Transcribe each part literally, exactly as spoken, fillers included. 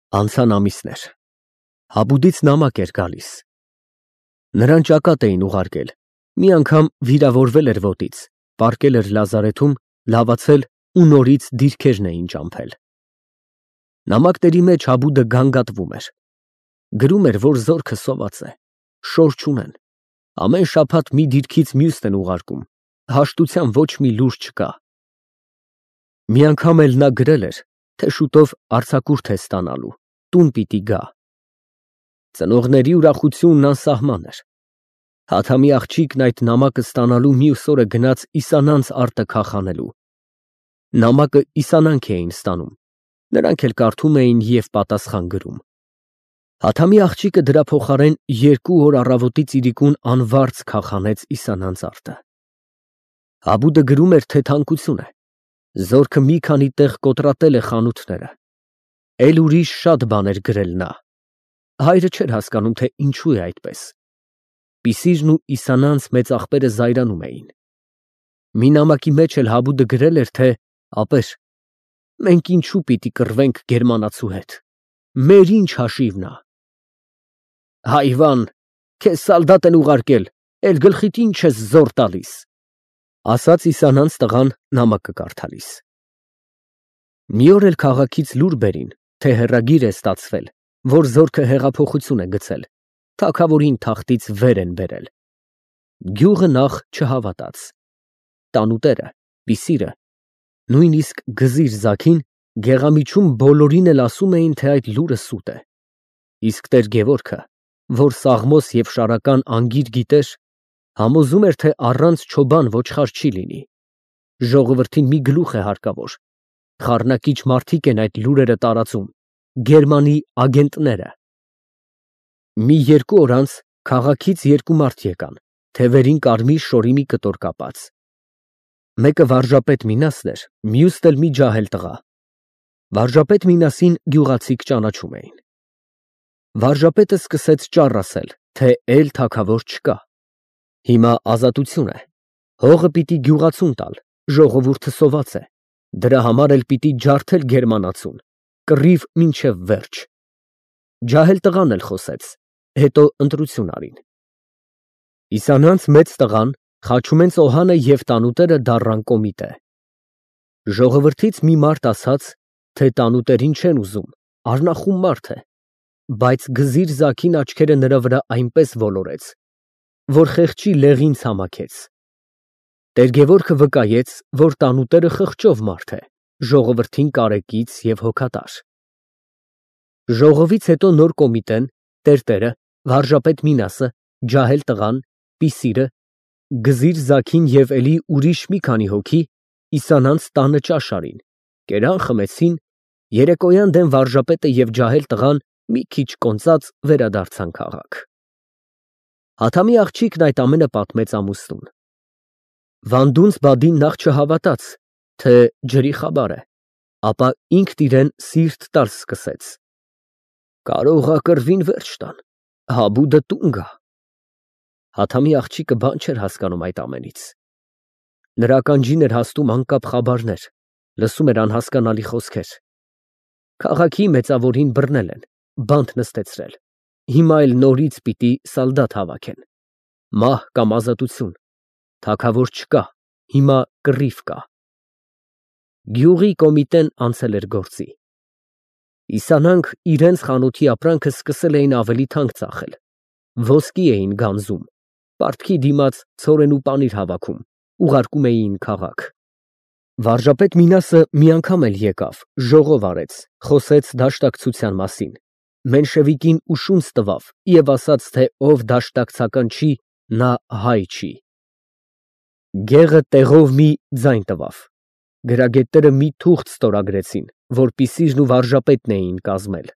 Անցան ամիսներ։ Հաբուդից նամակ էր գալիս։ Նրան ճակատ էին ուղարկել, մի անգամ վիրավորվել էր ոտից, պառկել էր լազարեթում, լավացել ու նորից դիրքերն էին ճամփել։ Նամակների մեջ Հաբուդը գանգատվում էր։ Գրում էր, որ զորքը սոված է, շոր չունեն, ամեն շաբաթ մի դիրքից մյուսն են ուղարկում, հաշտության ոչ մի լուր չկա։ Մի անգամ էլ նա գրել էր, թե շուտով արձակուրդ է ստանալու, տուն պիտի գա։ Ծնողների ուրախությունն անսահման էր։ Հաթամի աղջիկն այդ նամակը ստանալու մյուս օրը գնաց Իսանանց արտը քախանելու։ Նամակը Իսանանք էին ստանում, նրանք էլ կարդում էին և պատասխան գրում։ Հաթամի աղջիկը դրա փոխարեն երկու օր առավոտից իրիկուն անվարձ քախանեց Իսանանց արտը։ Հաբուդը գրում էր, թե թանկություն է, զորքը մի քանի տեղ կոտրատել է խանութները, էլ ուրիշ շատ բաներ գրել նա։ Հայրը չէր հասկանում, թե ինչու է այդպես։ Պիսիրն ու Իսանանց մեծ աղբերը զայրանում էին։ Մի նամակի մեջ էլ Հաբուդը գրել էր, թե ապեր, մենք ինչու պիտի կռվենք գերմանացու հետ, մեր ինչ հաշիվն ա։ Հայվան, քեզ սալդատ են ուղարկել, էլ գլխիդ ինչ ես զոր տալիս, ասաց Իսանանց տղան նամակը կարդալիս։ Մի օր էլ քաղաքից լուր բերին, թե հեռագիր է ստացվել, որ զորքը հեղափոխություն է գցել, թագավորին թախտից վեր են բերել։ Գյուղը նախ չհավատաց։ Տանուտերը, Պիսիրը, նույնիսկ Գզիր Զաքին գեղամիջում բոլորին էլ ասում էին, թե այդ լուրը սուտ է։ Իսկ տեր Գևորգը, որ Սաղմոս և Շարական անգիր գիտեր, համոզում էր, թե առանց չոբան ոչխար չի լինի։ Ժողովրդին մի գլուխ է հարկավոր։ Խառնակիչ մարդիկ են այդ լուրերը տարածում, Գերմանի ագենտները։ Մի երկու օր անց քաղաքից երկու մարդ եկան, թևերին կարմիր շորի մի կտոր կապած։ Մեկը վարժապետ Մինասն էր, մյուսն էլ մի ջահել տղա։ Վարժապետ Մինասին գյուղացիք ճանաչում էին։ Վարժապետը սկսեց ճառ ասել, թե էլ թագավոր չկա։ Հիմա ազատություն է, հողը պիտի գյուղացուն տալ, ժողովուրդը սոված է, դրա համար էլ պիտի ջարդել գերմանացուն, կռիվ մինչև վերջ։ Ջահել տղան էլ խոսեց, հետո ընտրություն արին։ Իսանանց մեծ տղան, Խաչումենց Օհանը և տանուտերը դառան կոմիտե։ Ժողովրդից մի մարդ ասաց, թե տանուտերին չեն ուզում, արնախում մարդ է, բայց Գզիր Զաքին աչքերը նրա վրա այնպես ոլորեց, որ խեղճի լեղին ցամաքեց։ Տեր Գևորգը վկայեց, որ տանուտերը խղճով մարդ է, ժողովրդին կարեկից և հոգատար։ Ժողովից հետո նոր կոմիտեն, տերտերը, վարժապետ Մինասը, ջահել տղան, Պիսիրը, Գզիր Զաքին և էլի ուրիշ մի քանի հոգի Իսանանց տանը ճաշ արին, կերան խմեցին, երեկոյան դեմ վարժապետը և ջահել տղան մի քիչ կոնծած վերադարձան քաղաք։ Հաթամի աղջիկն այդ ամենը պատմեց ամուսնուն։ Վանդունց Բադին նախ չհավատաց, թե ջրի խաբար է, ապա ինքն իրեն սիրտ տալ սկսեց։ Կարող ա կռվին վերջ տան, Հաբուդը տուն գա։ Հաթամի աղջիկը բան չէր հասկանում այդ ամենից։ Նրա ականջին էր հասնում անկապ խաբարներ, լսում էր անհասկանալի խոսքեր։ Քաղաքի մեծավորին բռնել են, բանտ նստեցրել, հիմա էլ նորից պիտի սալդատ հավաքեն։ Մահ կամ ազատություն, թագավոր չկա, հիմա կռիվ կա։ Գյուղի կոմիտեն անցել էր գործի։ Իսանանք իրենց խանութի ապրանքը սկսել էին ավելի թանկ ծախել, ոսկի էին գանձում, պարտքի դիմաց ցորեն ու պանիր հավաքում, ուղարկում էին քաղաք։ Վարժապետ Մինասը մի անգամ էլ եկավ, ժողով արեց, խոսեց դաշտակցության մասին, Մենշևիկին ուշունց տվավ և ասաց, թե ով դաշտակցական չի, նա հայ չի։ Գեղը տեղով մի ձայն տվավ։ Գրագետները մի թուղթ ստորագրեցին, որ Պիսիրն ու վարժապետն էին կազմել։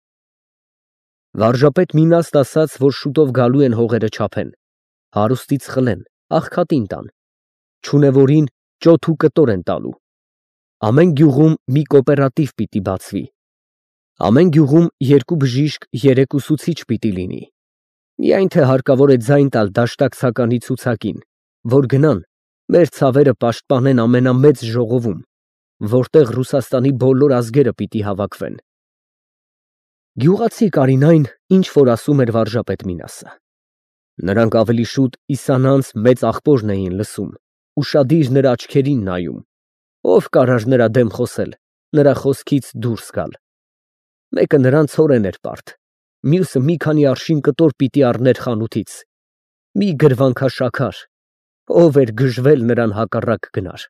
Վարժապետ Մինասն ասաց, որ շուտով գալու են հողերը չափեն, հարուստից խլեն, աղքատին տան, չունևորին ճոթ ու կտոր են տալու։ Ամեն գյուղում մի կոոպերատիվ պիտի բացվի։ Ամեն գյուղում երկու բժիշկ, երեք ուսուցիչ պիտի լինի։ Միայն թե հարկավոր է ձայն տալ դաշտակցականի ցուցակին, որ գնան, մեր ցավերը պաշտպանեն ամենամեծ ժողովում, որտեղ Ռուսաստանի բոլոր ազգերը պիտի հավաքվեն։ Գյուղացի Կարին այն, ինչ որ ասում էր վարժապետ Մինասը։ Նրանք ավելի շուտ Իսանանց մեծ աղբորն էին լսում, ուշադիր նրա աչքերին նայում, ով կարար նրա դեմ խոսել, նրա խոսքից դուրս գալ։ Մեկը նրան ցորեն էր պարտ, մյուսը մի քանի արշին կտոր պիտի առներ խանութից, մի գրվանքաշաքար, ով էր գժվել նրան հակառակ գնար։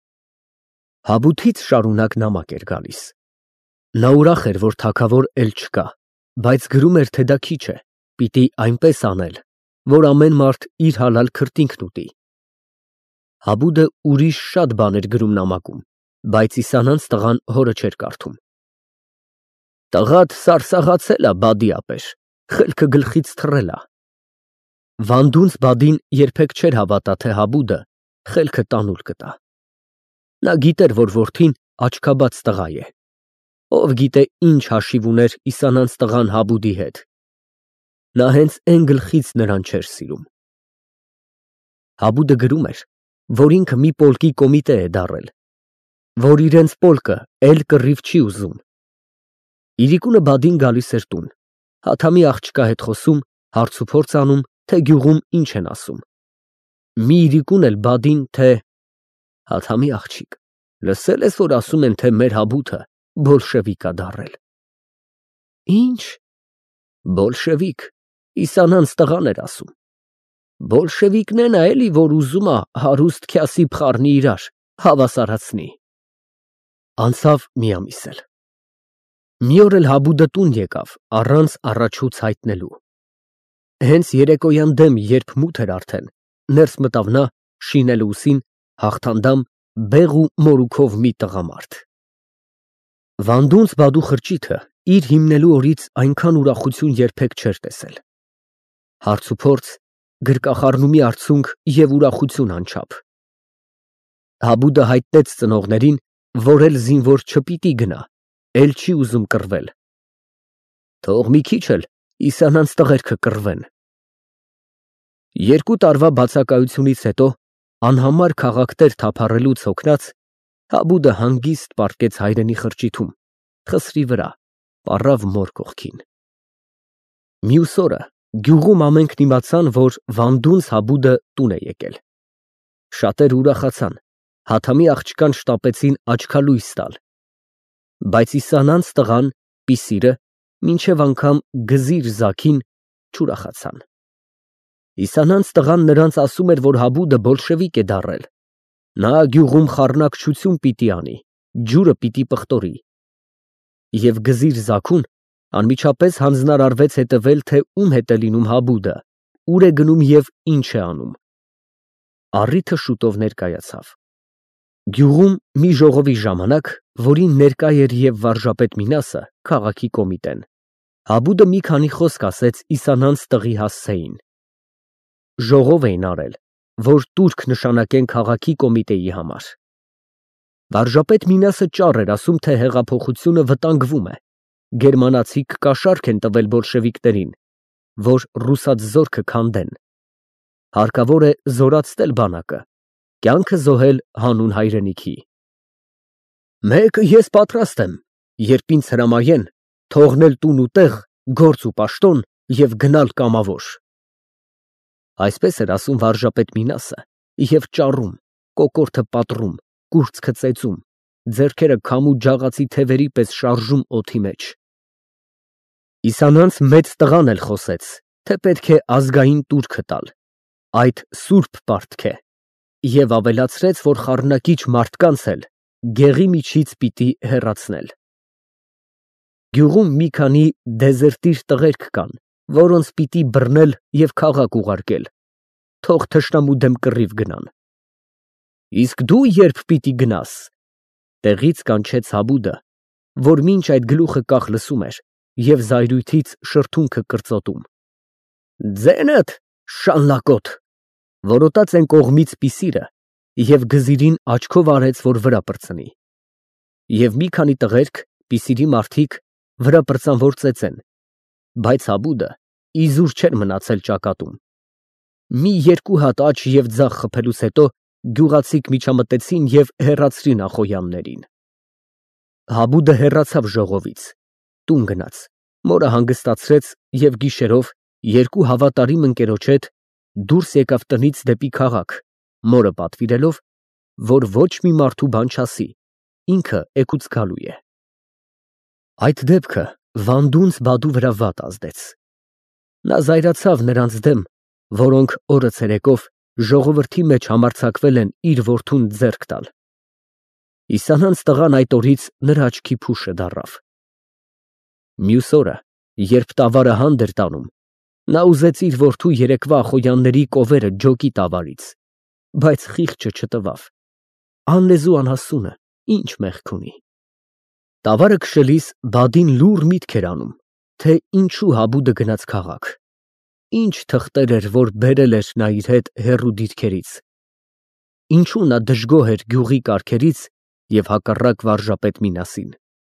Հաբութից շարունակ նամակ էր գալիս։ Նա ուրախ էր, որ թագավոր էլ չկա, բայց գրում էր, թե դա քիչ է, պիտի այնպես անել, որ ամեն մարդ իր հալալ քրտինքն ուտի։ Հաբուդը ուրիշ շատ բան էր գրում նամակում, բայց Իսանանց տղան հորը չէր կարդում։ Տղադ սարսաղացել ա բադի ապեր, խելքը գլխից թռել ա։ Վանդունց բադին երբեք չէր հավատա, թե Հաբուդը խելքը տանուլ կտա։ Նա գիտեր, որ որդին աչքաբաց տղա է։ Ով գիտե ինչ հաշիվ ուներ Իսանանց տղան Հաբուդի հետ։ Նա հենց այն գլխից նրան չէր սիրում։ Հաբուդը գրում էր, որ ինքը մի պոլկի կոմիտե է դառել, որ իրենց պոլկը էլ կռիվ չի ուզում։ Իրիկունը բադին գալիս էր տուն, Հաթամի աղջկա հետ խոսում, հարց ու փորձ անում, թե գյուղում ինչ են ասում։ Մի իրիկուն էլ բադին, թե Հաթամի աղջիկ, լսել ես, որ ասում են, թե մեր Հաբութը բոլշևիկ ա դառել։ Ինչ։ Բոլշևիկ, Իսանանց տղան էր ասում։ Բոլշևիկն է էլի, որ ուզում ա հարուստ քյասի փխարնի իրար, հավասարացնի։ Անցավ մի ամիս էլ։ Մի օր էլ Հաբուդը տուն եկավ, առանց առաջուց հայտնելու։ Հենց երեկոյան դեմ, երբ մութ էր արդեն, ներս մտավ նա, շինել ուսին, հաղթանդամ, բեղ ու մորուքով մի տղամարդ։ Վանդունց բադու խրճիթը իր հիմնելու օրից այնքան ուրախություն երբեք չէր տեսել։ Հարց ու փորձ, գրկախառնումի արդյունք և ուրախություն անչափ։ Հաբուդը հայտնեց ծնողներին, որ էլ զինվոր չպիտի գնա, էլ չի ուզում կռվել։ Թող մի քիչ էլ Իսանանց տղերքը կռվեն։ Երկու տարվա բացակայությունից հետո, անհամար քաղաքներ թափառելուց հոգնած, Հաբուդը հանգիստ պառկեց հայրենի խրճիթում, խսրի վրա, պառավ մոր կողքին։ Մյուս օրը գյուղում ամենքն իմացան, որ Վանդունց Հաբուդը տուն է եկել։ Շատեր ուրախացան, Հաթամի աղջկան շտապեցին աչքալույս տալ։ Բայց Իսանանց տղան, Պիսիրը, մինչև անգամ Գզիր Զաքին չուրախացան։ Իսանանց տղան նրանց ասում էր, որ Հաբուդը բոլշևիկ է դառել։ Նա գյուղում խառնակցություն պիտի անի, ջուրը պիտի պղտորի։ Եվ Գզիր Զաքուն անմիջապես հանձնարարվեց հետևել, թե ում հետ է լինում Հաբուդը, ուր է գնում և ինչ է անում։ Առիթը շուտով ներկայացավ։ Գյուղում մի ժողովի ժամանակ, որին ներկա էր և վարժապետ Մինասը, քաղաքի կոմիտեն, Հաբուդը մի քանի խոսք ասեց Իսանանց տղի հասցեին։ Ժողով էին արել, որ տուրք նշանակեն քաղաքի կոմիտեի համար։ Վարժապետ Մինասը ճառ էր ասում, թե հեղափոխությունը վտանգվում է, գերմանացի կաշառք են տվել բոլշևիկներին, որ ռուսաց զորքը քանդեն։ Հարկավոր է զորացնել բանակը, կյանքը զոհել հանուն հայրենիքի։ Մեկը ես պատրաստ եմ, երբ ինձ հրամայեն, թողնել տուն ու տեղ, գործ ու պաշտոն և գնալ կամավոր։ Այսպես էր ասում վարժապետ Մինասը և ճառում, կոկորդը պատռում, կուրծքը ծեծում, ձեռքերը քամու ջաղացի թևերի պես շարժում օդի մեջ։ Իսանանց մեծ տղան էլ խոսեց, թե պետք է ազգային տուրքը տալ, այդ սուրբ պարտք է, և ավելացրեց, որ խառնակիչ մարդկանց էլ գեղի միջից պիտի հեռացնել։ Գյուղում մի քանի դեզերտիր տղերք կան, որոնց պիտի բռնել և քաղաք ուղարկել, թող թշնամու դեմ կռիվ գնան։ Իսկ դու երբ պիտի գնաս, տեղից կանչեց Հաբուդը, որ մինչ այդ գլուխը կախ լսում էր և զայրույթից շրթունքը կրծոտում։ Ձենդ, շալլակոտ, որոտաց այն կողմից Պիսիրը և Գզիրին աչքով արեց, որ վրա պրծնի։ Եվ մի քանի տղերք, Պիսիրի մարդիկ, վրա պրծան, որ ծեծեն, բայց Հաբուդը իզուր չէր մնացել ճակատում։ Մի երկու հատ աջ և ձախ խփելուց հետո գյուղացիք միջամտեցին և հեռացրին Ախոյաններին։ Հաբուդը հեռացավ ժողովից, տուն գնաց, Մորը հանգստացրեց և գիշերով երկու հավատարիմ ընկերոջ հետ դուրս եկավ տնից դեպի քաղաք, մորը պատվիրելով, որ ոչ մի մարդու բան չասի, ինքը էգուց գալու է։ Այդ դեպքը Վանդունց Բադու վրա վատ ազդեց։ Նա զայրացավ նրանց դեմ, որոնք օրը ցերեկով ժողովրդի մեջ համարձակվել են իր որդուն ձեռք տալ։ Իսանանց տղան այդ օրից նրա աչքի փուշը դառավ։ Մյուս օրը, երբ տավարը հանդ էր տանում, նա ուզեց իր որդու երեկվա Ախոյանների կովերը ջոկի տավարից, բայց խիղճը չտվավ։ Անլեզու անհասունը ինչ մեղք ունի։ Տավարը քշելիս Բադին լուռ միտք էր անում, թե ինչու Հաբուդը գնաց քաղաք, ինչ թղթեր էր, որ բերել էր նա իր հետ հեռու դիրքերից, ինչու նա դժգոհ էր գյուղի կառքերից և հակառակ վարժապետ Մինասին։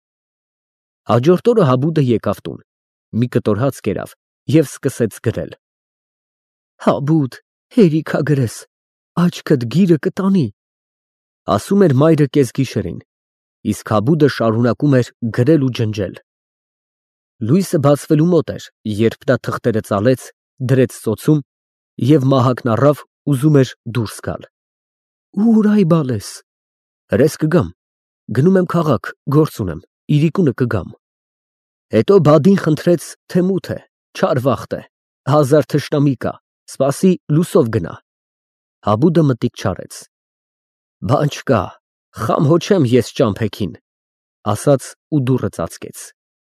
Հաջորդ օրը Հաբուդը եկավ տուն, մի կտոր հաց կերավ և սկսեց գրել. Հաբուդ, հերիքագրես, աչքդ գիրը կտանի, ասում էր մայրը կեսգիշերին, իսկ Հաբուդը շարունակում էր գրել ու ջնջել։ Լույսը բացվելու մոտ էր, երբ նա թղթերը ծալեց, դրեց ծոցում և մահակն առավ, ուզում էր դուրս գալ։ Ուր այբալ ես։ Հրես կգամ, գնում եմ քաղաք, գործ ունեմ, իրիկունը կգամ։ Հետո Բադին խնդրեց, թե մութ է, չար վախտ է, հազար թշնամի կա, սպասի լուսով գնա։ Հաբուդը մտիկ չարեց։ Բան չկա, խամ հոչեմ ես ճամփեքին, ասաց ու դուռը ծածկեց։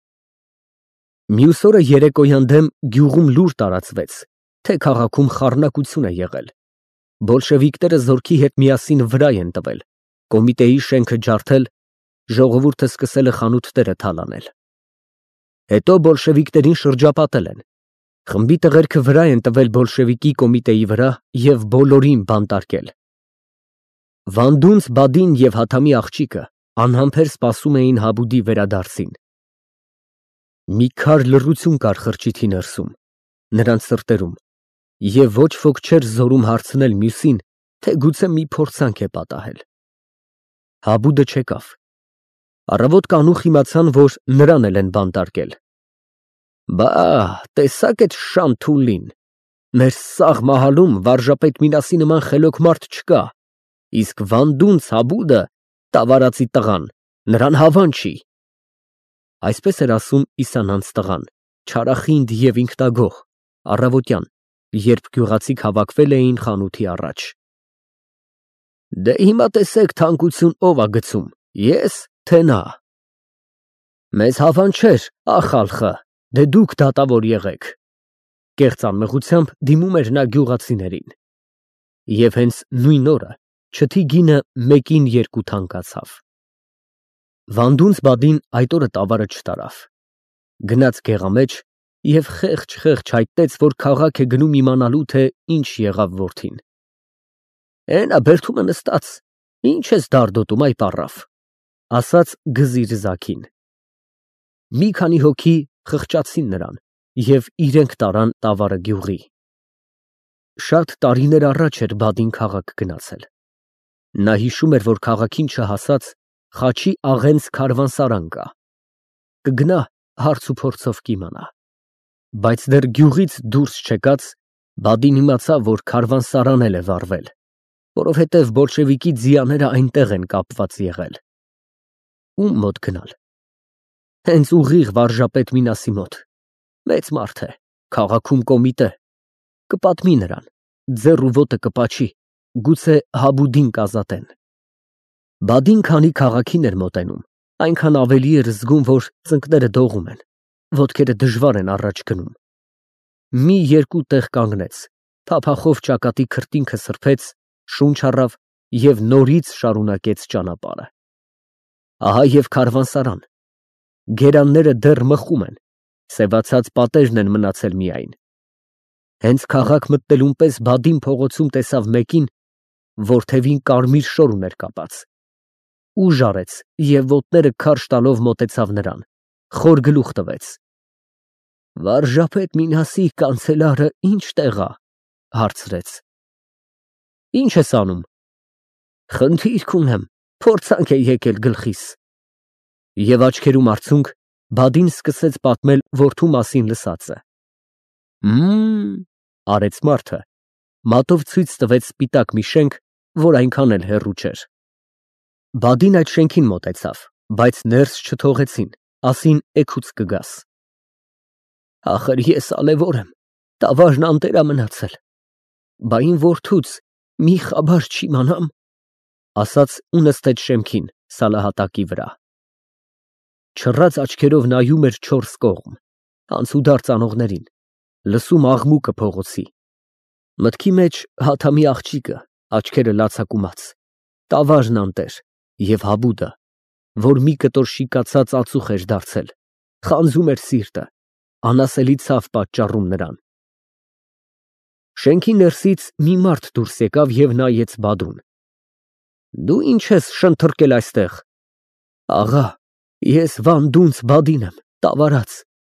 Մյուս օրը երեկոյան դեմ գյուղում լուր տարածվեց, թե քաղաքում խառնակություն է եղել։ Բոլշևիկները զորքի հետ միասին վրայ են տվել, կոմիտեի շենքը ջարդել, ժողովուրդը սկսել է խանութները թալանել։ Հետո բոլշևիկներին շրջապատել են։ Խմբի տղերքը վրա են տվել բոլշևիկի կոմիտեի վրա և բոլորին բանտարկել։ Վանդունց Բադին և Հաթամի աղջիկը անհամբեր սպասում էին Հաբուդի վերադարձին։ Մի քար լռություն կար խրճիթի ներսում, նրանց սրտերում, և ոչ ոք չէր զորում հարցնել մյուսին, թե գուցե մի փորձանք է պատահել։ Հաբուդը չեկավ։ Առավոտ կանուխ իմացան, որ նրան էլ են բանտարկել։ Բա, տեսաք էդ շան թուլին, մեր սաղ մահալում վարժապետ Մինասի նման խելոք մարդ չկա, իսկ Վանդունց Հաբուդը, տավարածի տղան, նրան հավան չի։ Այսպես էր ասում Իսանանց տղան, չարախինդ և ինքնագոհ, առավոտյան, երբ գյուղացիք հավաքվել էին խանութի առաջ։ Դե հիմա տեսեք թանկություն ով ա գցում, ես, թե նա։ Մեզ հավան չէր, ախալխը, դե դուք դատավոր եղեք։ Կեղծ անմեղությամբ դիմում էր նա գյուղացիներին։ Եվ հենց նույն օրը չթի գինը մեկին երկու թանկացավ։ Վանդունց Բադին այդ օրը տավարը չտարավ։ Գնաց գեղամեջ և խեղճ-խեղճ հայտնեց, որ քաղաք է գնում իմանալու, թե ինչ եղավ որդին։ Էնա բերդումը նստած, ինչ ես դարդոտում, այ պառավ, ասաց Գզիր Զաքին։ Մի քանի հոգի խղճացին նրան և իրենք տարան տավարը գյուղի։ Շատ տարիներ առաջ էր Բադին քաղաք գնացել։ Նա հիշում էր, որ քաղաքին չհասած Խաչի աղենց քարվանսարան կա։ Կգնա հարց ու փորձով կիմանա։ Բայց դեռ գյուղից դուրս չեկած Բադին իմացավ, որ քարվանսարան էլ է վառվել, որովհետև բոլշևիկի ձիաները այնտեղ են կապված եղել։ Ում մոտ գնալ։ Հենց ուղիղ վարժապետ Մինասի մոտ։ Մեծ մարդ է, քաղաքում կոմիտե։ Կպատմի նրան, ձեռ ու ոտը կպաչի, գուցե Հաբուդին կազատեն։ Բադին քանի քաղաքին էր մոտենում, այնքան ավելի էր զգում, որ ծնկները դողում են, ոտքերը դժվար են առաջ գնում։ Մի երկու տեղ կանգնեց, փափախով ճակատի քրտինքը սրբեց, շունչ առավ և նորից շարունակեց ճանապարհը։ Ահա և քարվանսարան։ Գերանները դեռ մխում են, սևացած պատերն են մնացել միայն։ Հենց քաղաք մտնելուն պես Բադին փողոցում տեսավ մեկին, որ թևին կարմիր շոր ուներ կապած։ Ուժ արեց և ոտները քարշ տալով մոտեցավ նրան, խոր գլուխ տվեց։ Վարժապետ Մինասի կանցելարը ի՞նչ տեղ ա, հարցրեց։ Ինչ ես անում։ Խնդիրք ունեմ, փորձանք է եկել գլխիս։ Եվ աչքերում արցունք, Բադին սկսեց պատմել որդու մասին լսածը։ Մմ, արեց մարդը, մատով ցույց տվեց սպիտակ մի շենք, որ այնքան էլ հեռու չէր։ Բադին այդ շենքին մոտեցավ, բայց ներս չթողեցին, ասին էգուց կգաս։ Ախր ես ալևոր եմ, տավարն անտերա մնացել, բա իմ որդուց մի խաբար չիմանամ, ասաց ու նստեց շեմքին, սալահատակի վրա։ Չռած աչքերով նայում էր չորս կողմ, անցուդարձ անողներին, լսում աղմուկը փողոցի։ Մտքի մեջ Հաթամի աղջիկը, աչքերը լացակումած, տավարն անտեր և Հաբուդը, որ մի կտոր շիկացած ածուխ էր դարձել, խանձում էր սիրտը, անասելի ցավ պատճառում նրան։ Շենքի ներսից մի մարդ դուրս եկավ և նայեց Բադուն։ Դու ինչ ես շնթռկել այստեղ։ Աղա, ես Վանդունց Բադին եմ, տավարած։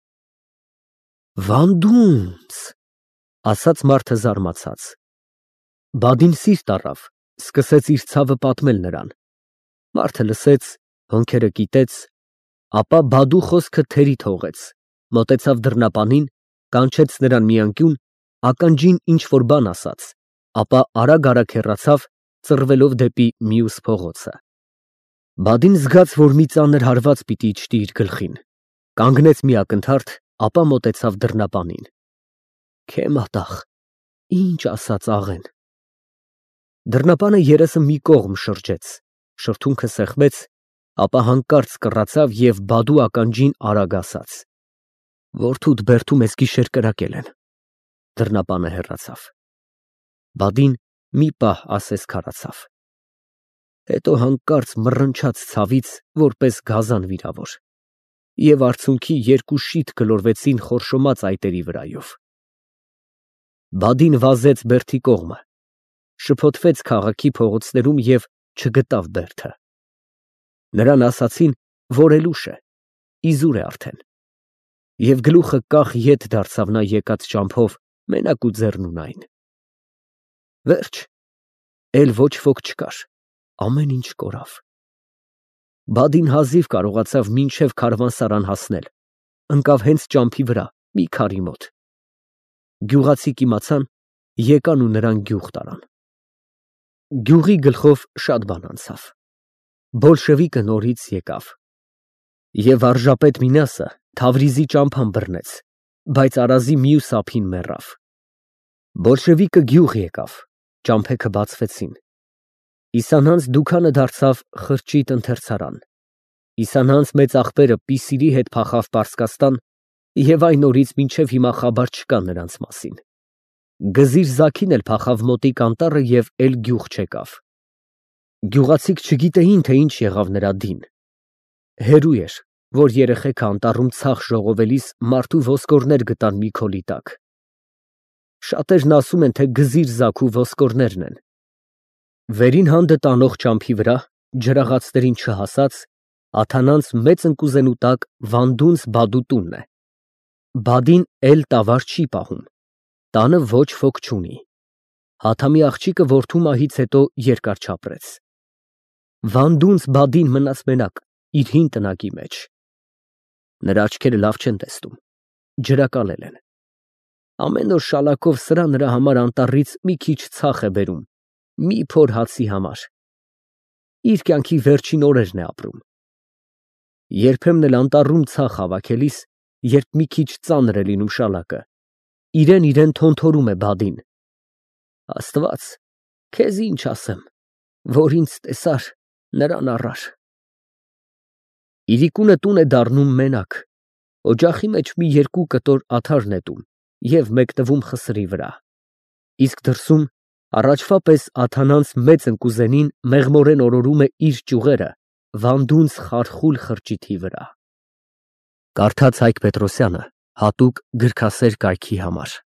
Վանդունց, ասաց մարդը զարմացած։ Բադին սիրտ առավ, սկսեց իր ցավը պատմել նրան։ Մարդը լսեց, հոնքերը կիտեց, ապա Բադու խոսքը թերի թողեց, մոտեցավ դռնապանին, կանչեց նրան մի անկյուն, ականջին ինչ-որ բան ասաց, ապա արագ-արագ հեռացավ, ծռվելով դեպի մյուս փողոցը։ Բադին զգաց, որ մի ծանր հարված պիտի իջտի իր գլխին, կանգնեց մի ակնթարթ, ապա մոտեցավ դռնապանին։ Քե մատաղ, ինչ ասաց աղեն։ Դռնապանը երեսը մի կողմ շրջեց, շրթունքը սեղմեց, ապա հանկարծ կռացավ և Բադու ականջին արագ ասաց. Որդուդ բերդում ես գիշեր կրակել են։ Դռնապանը հեռացավ։ Բադին մի պահ ասես քարացավ։ Հետո հանկարծ մռնչաց ցավից, որպես գազան վիրավոր, և արցունքի երկու շիթ գլորվեցին խորշոմած այտերի վրայով։ Բադին վազեց բերդի կողմը, շփոթվեց քաղաքի փողոցներում և չգտավ բերդը։ Նրան ասացին, որ էլ ուշ է, իզուր է արդեն, և գլուխը կախ ետ դարձավ նա եկած ճամփով, մենակ ու ձեռնունայն։ Վերջ, էլ ոչ ոք չկար, ամեն ինչ կորավ։ Բադին հազիվ կարողացավ մինչև քարավանսարան հասնել, ընկավ հենց ճամփի վրա, մի քարի մոտ։ Գյուղացիք իմացան, եկան ու նրան գյուղ տարան։ Գյուղի գլխով շատ բան անցավ։ Բոլշևիկը նորից եկավ։ Եվ վարժապետ Մինասը Թավրիզի ճամփան բռնեց, բայց Արազի մյուս ափին մեռավ։ Բոլշևիկը գյուղ եկավ, ճամփեքը բացվեցին։ Իսանհանց դուքանը դարձավ խրճիթ ընթերցարան։ Իսանհանց մեծ աղբերը Պիսիրի հետ փախավ Պարսկաստան, և այն օրից մինչև հիմա խաբար չկա նրանց մասին։ Գզիր Զաքին էլ փախավ մոտիկ անտառը և էլ գյուղ չեկավ։ Գյուղացիք չգիտեին, թե ինչ եղավ նրա դին։ Հերույ էր, որ երեխեքը անտառում ցախ ժողովելիս մարդու ոսկորներ գտան մի քոլի տակ։ Շատերն ասում են, թե Գզիր Զաքու ոսկորներն են։ Վերին հանդը տանող ճամփի վրա, ջրաղացներին չհասած, աթանանց մեծ ընկուզենու տակ Վանդունց Բադու տունն է։ Բադին էլ տավար չի պահում, տանը ոչ ոք չունի։ Հաթամի աղջիկը որդու մահից հետո երկար չապրեց։ Վանդունց Բադին մնաց մենակ իր հին տնակի մեջ։ Նրա աչքերը լավ չեն տեսնում, ջրակալել են։ Ամեն օր շալակով սրա նրա համար անտառից մի քիչ ցախ է բերում, մի փոր հացի համար։ Իր կյանքի վերջին օրերն է ապրում։ Երբեմն էլ անտառում ցախ հավաքելիս, երբ մի քիչ ծանր է լինում շալակը, իրեն-իրեն թոնթորում է Բադին. Աստված, քեզ ինչ ասեմ, որ ինձ տեսար, նրան առար։ Իրիկունը տուն է դառնում մենակ, օջախի մեջ մի երկու կտոր աթար նետում և մեկնվում խսրի վրա, իսկ դրսում առաջվա պես աթանանց մեծ ընկուզենին մեղմորեն օրորում է իր ճյուղերը Վանդունց խարխուլ խրճիթի վրա։ Կարդաց Հայկ Պետրոսյանը հատուկ գրքասեր կայքի համար։